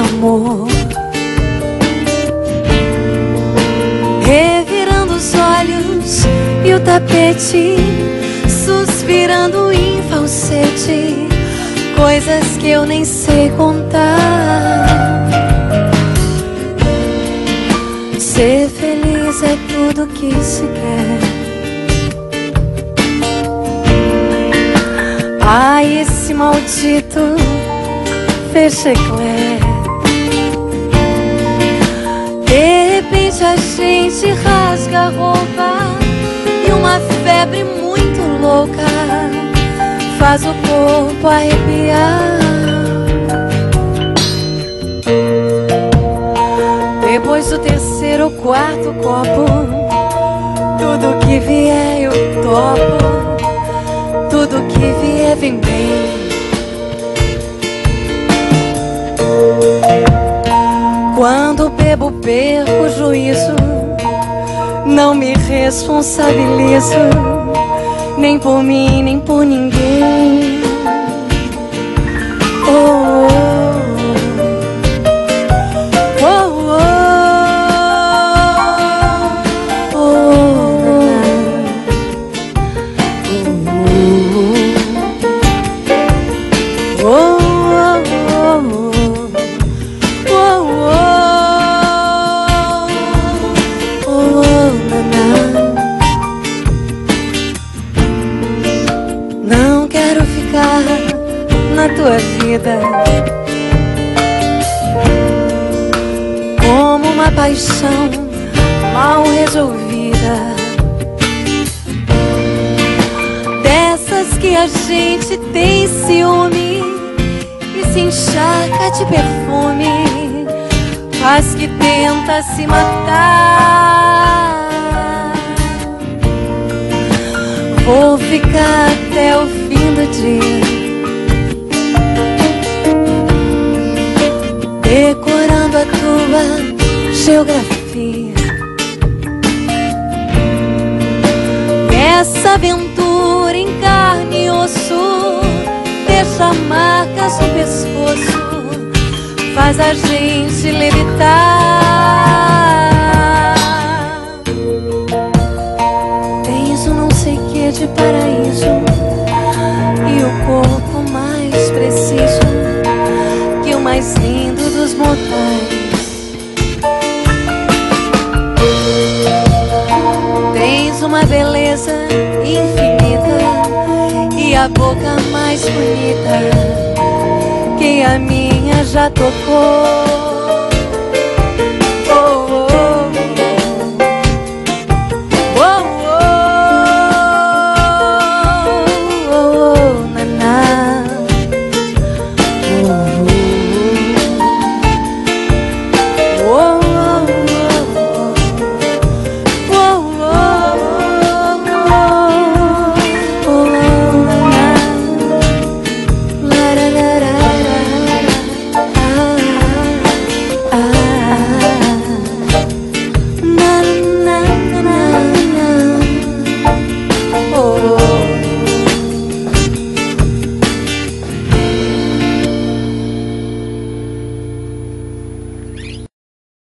amor. Revirando os olhos e o tapete, suspirando em falsete, coisas que eu nem sei contar. Ser feliz é tudo que se quer. Ai, esse maldito fecheclé. De repente a gente rasga a roupa e uma febre muito louca faz o corpo arrepiar. Depois do terceiro ou quarto copo, tudo que vier eu topo. Tudo que vier vem bem. Quando bebo, perco o juízo. Não me responsabilizo, nem por mim, nem por ninguém. Oh, oh, oh, oh, oh, não quero ficar na tua vida como uma paixão mal resolvida, dessas que a gente tem ciúme e se encharca de perfume, faz que tenta se matar. Vou ficar até o fim do dia, decorando a tua geografia. Essa aventura em carne e osso deixa marcas no pescoço, faz a gente levitar. Tens um não sei que de paraíso e o corpo mais preciso que o mais lindo dos mortais. Tens uma beleza infinita e a boca mais bonita que a minha já tocou.